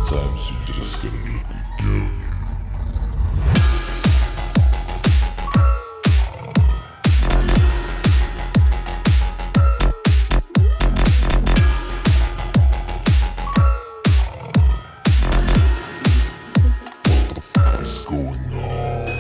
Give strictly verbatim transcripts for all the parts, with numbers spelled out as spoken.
Sometimes you just gotta let it go. What's going on?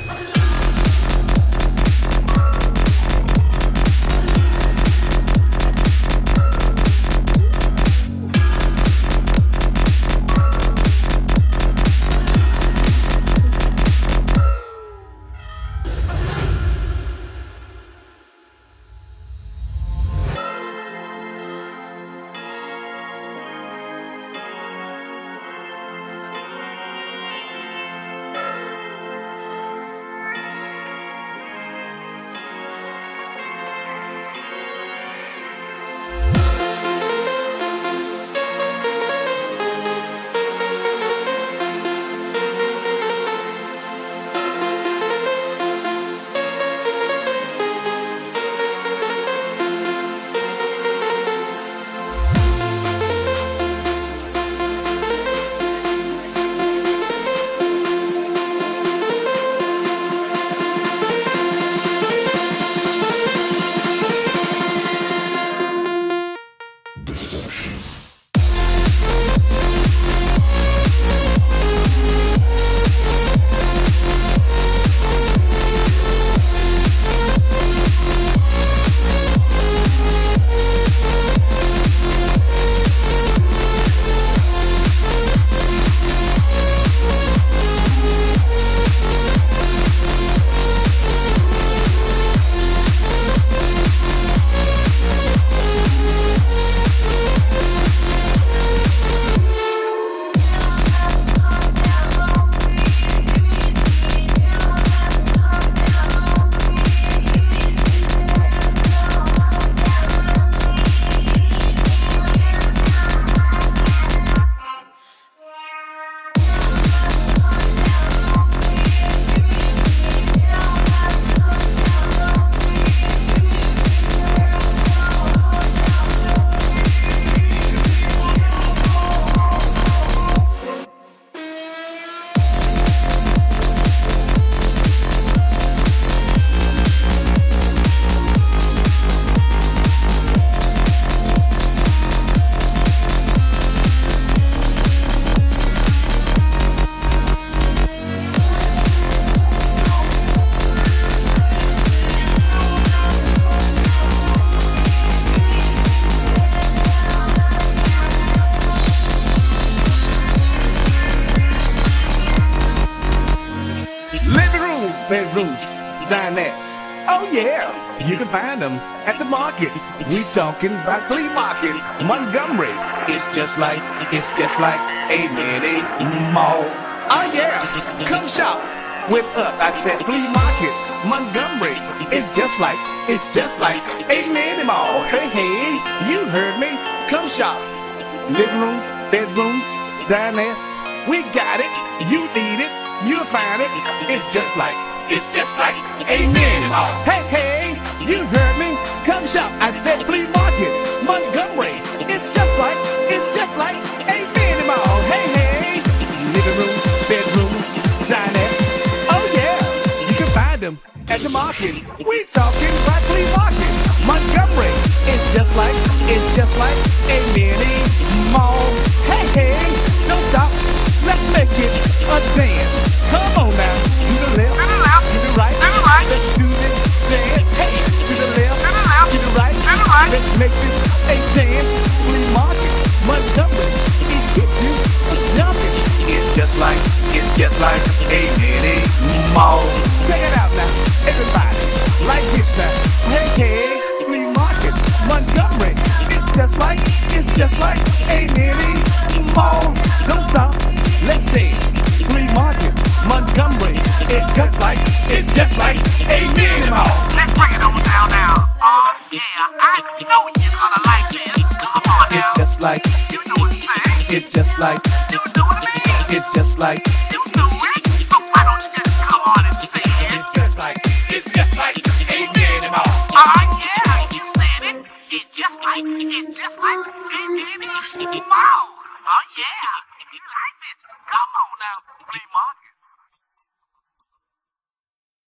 Bedrooms, dinettes. Oh yeah, you can find them at the market. We talking about flea market, Montgomery. It's just like, it's just like a mini mall. Oh yeah, come shop with us. I said flea market, Montgomery. It's just like, it's just like a mini mall. Hey hey, you heard me. Come shop. Living room, bedrooms, dinettes. We got it. You need it. You'll find it. It's just like, it's just like a mini mall. Hey, hey, you heard me. Come shop. I said flea market, Montgomery. It's just like, it's just like a mini mall. Hey, hey, living room, bedrooms, dinettes. Oh yeah, you can find them at the market. We talking about flea market, Montgomery. It's just like, it's just like a mini mall. Hey, hey, don't stop. Let's make it a dance. Come on now, to the left, to the left, to the right, to the right. Let's do this dance. Hey, to the left, to the left, to the right, to the right. Let's make this a dance. Flea market, Montgomery. It gets you jumping. It's just like, it's just like a mini mall. Check it out now, everybody. Like this now. Hey, hey, flea market, Montgomery. It's just like, it's just like a mini mall. Don't stop. Let's dance. Flea market, Montgomery. It's just like, it's just like a mini mall. Let's bring it on down now. Oh yeah, I know you're gonna like this. Come on now. It's just like, You know what I'm saying? it's just like, You know what I mean? it's just like, You know it. So why don't you just come on and say it? it's just like, it's just like a mini mall. Oh yeah, you said it. It's just like, it's just like a mini mall. Oh yeah. like this. Come on now, flea market.